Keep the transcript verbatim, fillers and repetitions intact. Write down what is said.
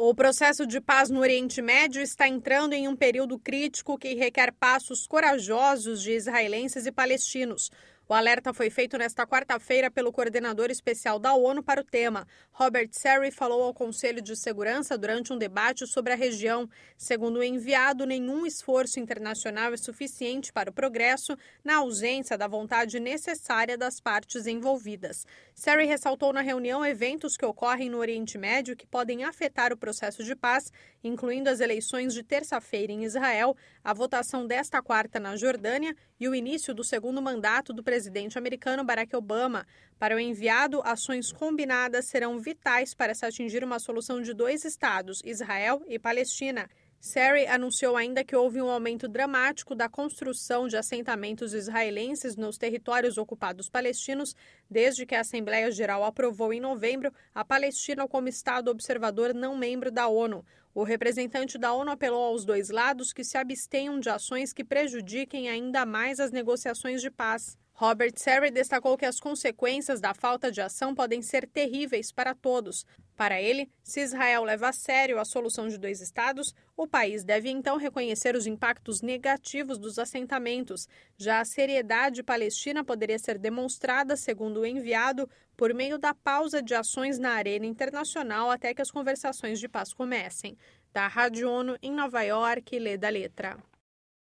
O processo de paz no Oriente Médio está entrando em um período crítico que requer passos corajosos de israelenses e palestinos. O alerta foi feito nesta quarta-feira pelo coordenador especial da ONU para o tema. Robert Serry falou ao Conselho de Segurança durante um debate sobre a região. Segundo o enviado, nenhum esforço internacional é suficiente para o progresso na ausência da vontade necessária das partes envolvidas. Serry ressaltou na reunião eventos que ocorrem no Oriente Médio que podem afetar o processo de paz, incluindo as eleições de terça-feira em Israel, a votação desta quarta na Jordânia e o início do segundo mandato do presidente americano Barack Obama. Para o enviado, ações combinadas serão vitais para se atingir uma solução de dois estados, Israel e Palestina. Serry anunciou ainda que houve um aumento dramático da construção de assentamentos israelenses nos territórios ocupados palestinos desde que a Assembleia Geral aprovou em novembro a Palestina como Estado observador não membro da ONU. O representante da ONU apelou aos dois lados que se abstenham de ações que prejudiquem ainda mais as negociações de paz. Robert Serry destacou que as consequências da falta de ação podem ser terríveis para todos. Para ele, se Israel leva a sério a solução de dois estados, o país deve então reconhecer os impactos negativos dos assentamentos. Já a seriedade palestina poderia ser demonstrada, segundo o enviado, por meio da pausa de ações na arena internacional até que as conversações de paz comecem. Da Rádio ONU em Nova York, Leda Letra.